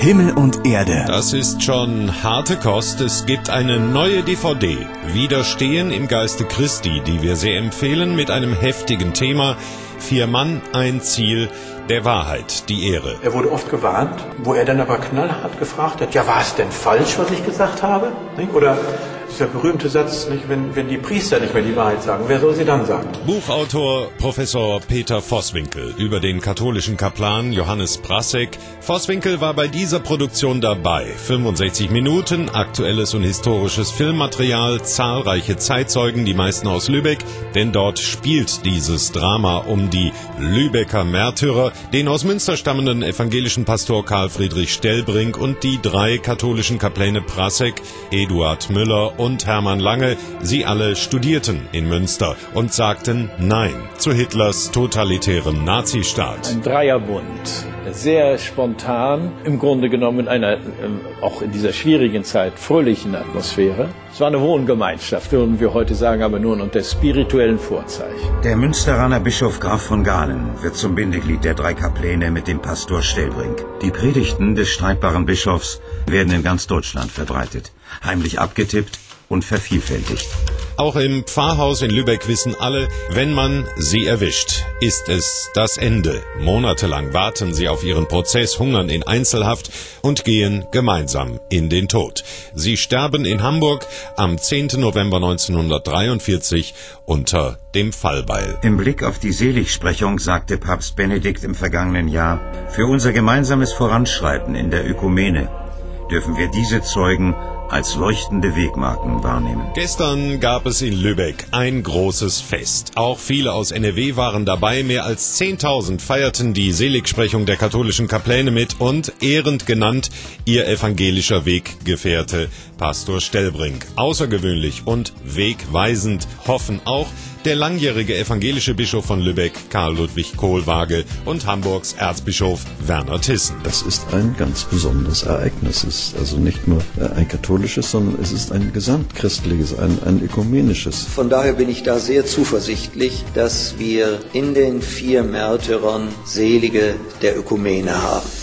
Himmel und Erde. Das ist schon harte Kost. Es gibt eine neue DVD. Widerstehen im Geiste Christi, die wir sehr empfehlen, mit einem heftigen Thema. 4 Mann, ein Ziel, der Wahrheit, die Ehre. Er wurde oft gewarnt, wo er dann aber knallhart gefragt hat, ja, war es denn falsch, was ich gesagt habe? Oder dieser berühmte Satz, wenn die Priester nicht mehr die Wahrheit sagen, wer soll sie dann sagen? Buchautor Professor Peter Voßwinkel über den katholischen Kaplan Johannes Prassek. Voßwinkel war bei dieser Produktion dabei. 65 Minuten, aktuelles und historisches Filmmaterial, zahlreiche Zeitzeugen, die meisten aus Lübeck, denn dort spielt dieses Drama um die Lübecker Märtyrer, den aus Münster stammenden evangelischen Pastor Karl Friedrich Stellbrink und die 3 katholischen Kapläne Prassek, Eduard Müller und Hermann Lange. Sie alle studierten in Münster und sagten Nein zu Hitlers totalitärem Nazistaat. Ein Dreierbund, sehr spontan, im Grunde genommen in einer, auch in dieser schwierigen Zeit, fröhlichen Atmosphäre. Es war eine Wohngemeinschaft, würden wir heute sagen, aber nur unter spirituellen Vorzeichen. Der Münsteraner Bischof Graf von Galen wird zum Bindeglied der 3 Kapläne mit dem Pastor Stellbrink. Die Predigten des streitbaren Bischofs werden in ganz Deutschland verbreitet, heimlich abgetippt und vervielfältigt. Auch im Pfarrhaus in Lübeck wissen alle, wenn man sie erwischt, ist es das Ende. Monatelang warten sie auf ihren Prozess, hungern in Einzelhaft und gehen gemeinsam in den Tod. Sie sterben in Hamburg am 10. November 1943 unter dem Fallbeil. Im Blick auf die Seligsprechung sagte Papst Benedikt im vergangenen Jahr, für unser gemeinsames Voranschreiten in der Ökumene dürfen wir diese Zeugen als leuchtende Wegmarken wahrnehmen. Gestern gab es in Lübeck ein großes Fest. Auch viele aus NRW waren dabei. Mehr als 10.000 feierten die Seligsprechung der katholischen Kapläne mit und ehrend genannt ihr evangelischer Weggefährte Pastor Stellbrink. Außergewöhnlich und wegweisend hoffen auch der langjährige evangelische Bischof von Lübeck, Karl Ludwig Kohlwaage, und Hamburgs Erzbischof Werner Thyssen. Das ist ein ganz besonderes Ereignis. Es ist also nicht nur ein katholisches, sondern es ist ein gesamtchristliches, ein ökumenisches. Von daher bin ich da sehr zuversichtlich, dass wir in den 4 Märtyrern Selige der Ökumene haben.